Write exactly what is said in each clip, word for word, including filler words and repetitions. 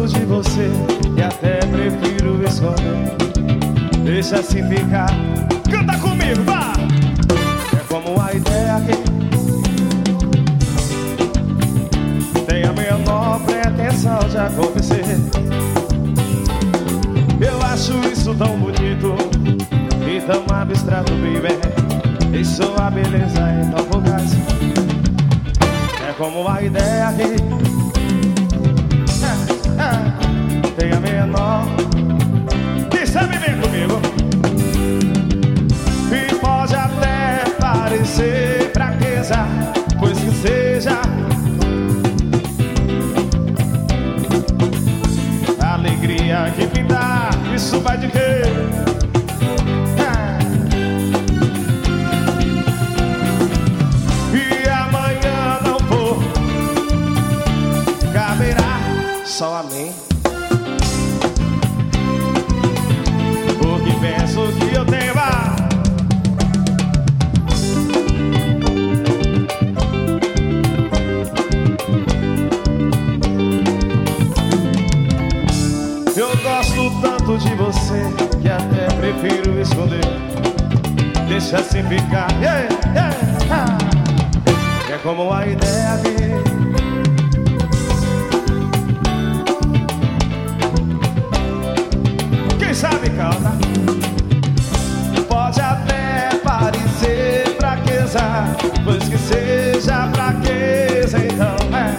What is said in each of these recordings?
tanto de você que até prefiro esconder. Deixa assim ficar. Canta comigo, vá! É como a ideia que tem a menor pretensão de acontecer. Eu acho isso tão bonito e tão abstrato, baby. E sua beleza é tão fugaz. É como a ideia que é, é, tem a menor. Quem sabe vem comigo. E pode até parecer fraqueza, pois que seja. A alegria que pintar, isso vai de quê? Só a mim. Porque penso que eu tenho a... Eu gosto tanto de você que até prefiro esconder. Deixa assim ficar. Yeah, yeah, ah. É como a ideia de... sabe, canta. Pode até parecer fraqueza, pois que seja fraqueza, então é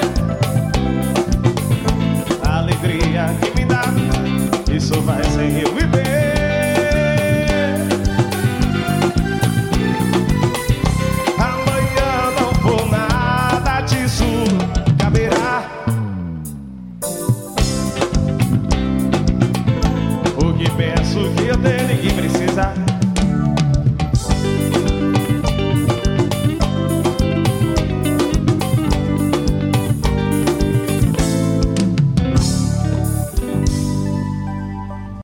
a alegria que me dá, isso vai sem eu viver. Amanhã não por nada disso caberá. Penso que eu tenho, ninguém precisa.